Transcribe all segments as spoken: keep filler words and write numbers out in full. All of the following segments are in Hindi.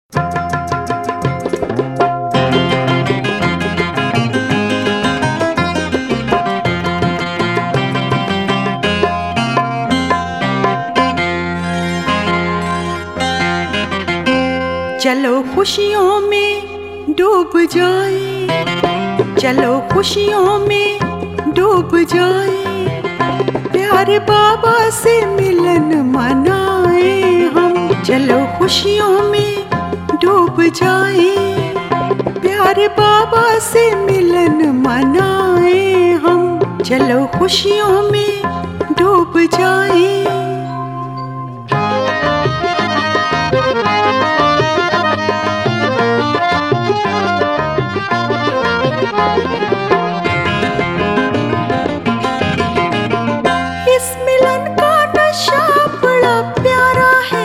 चलो खुशियों में डूब जाए, चलो खुशियों में डूब जाए, प्यारे बाबा से मिलन मनाए हम। चलो खुशियों में डूब जाए, प्यारे बाबा से मिलन मनाए हम। चलो खुशियों में डूब जाए। इस मिलन का नशा बड़ा प्यारा है,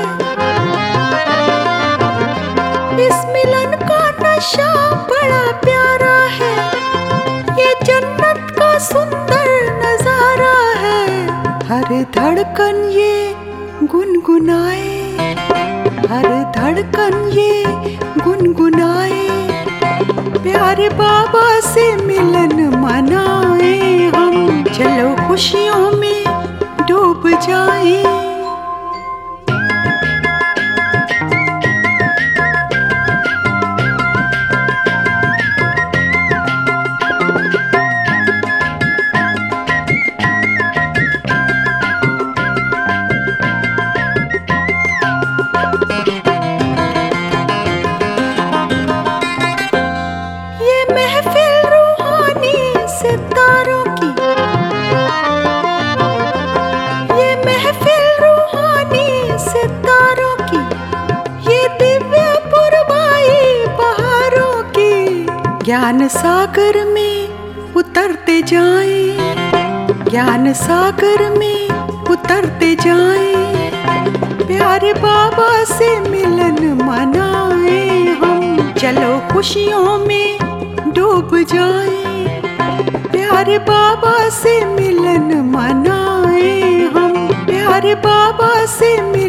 इस मिलन का नशा बड़ा प्यारा है, ये जन्नत का सुंदर नजारा है। हर धड़कन ये गुनगुनाए, हर धड़कन ये गुनगुनाए, प्यारे बाबा से मिलन मनाए हम। चलो खुशियों में डूब जाए। ज्ञान सागर में उतरते जाएं, ज्ञान सागर में उतरते जाएं, प्यारे बाबा से मिलन मनाए हम। चलो खुशियों में डूब जाएं, प्यारे बाबा से मिलन मनाए हम। प्यारे बाबा से मिलन